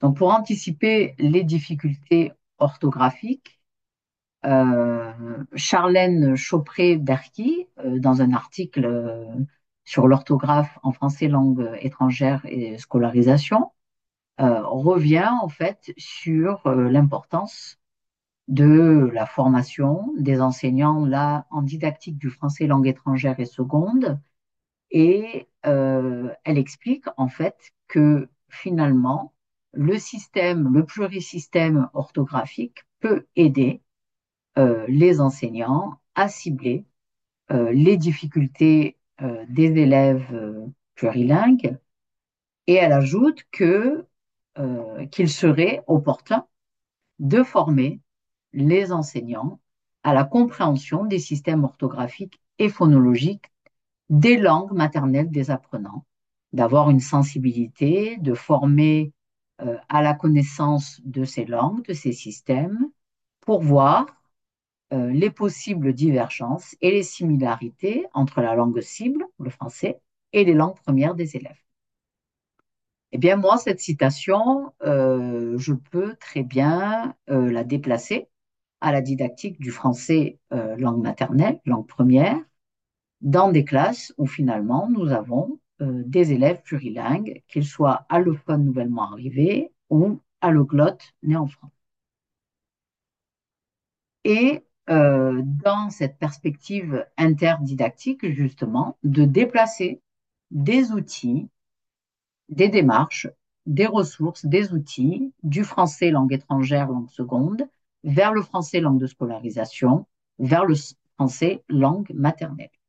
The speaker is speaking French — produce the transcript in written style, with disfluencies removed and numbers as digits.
Donc, pour anticiper les difficultés orthographiques, Charlène Chaupré-Berky, dans un article sur l'orthographe en français langue étrangère et scolarisation, revient en fait sur l'importance de la formation des enseignants là en didactique du français langue étrangère et seconde. Et elle explique en fait que finalement, le plurisystème orthographique peut aider les enseignants à cibler les difficultés des élèves plurilingues. Et elle ajoute qu'il serait opportun de former les enseignants à la compréhension des systèmes orthographiques et phonologiques des langues maternelles des apprenants, d'avoir une sensibilité, de former à la connaissance de ces langues, de ces systèmes, pour voir les possibles divergences et les similarités entre la langue cible, le français, et les langues premières des élèves. Eh bien, moi, cette citation, je peux très bien la déplacer à la didactique du français langue maternelle, langue première, dans des classes où finalement nous avons des élèves plurilingues, qu'ils soient allophones nouvellement arrivés ou alloglottes nés en France. Et dans cette perspective interdidactique, justement, de déplacer des outils, des démarches, des ressources, des outils du français langue étrangère, langue seconde, vers le français langue de scolarisation, vers le français langue maternelle.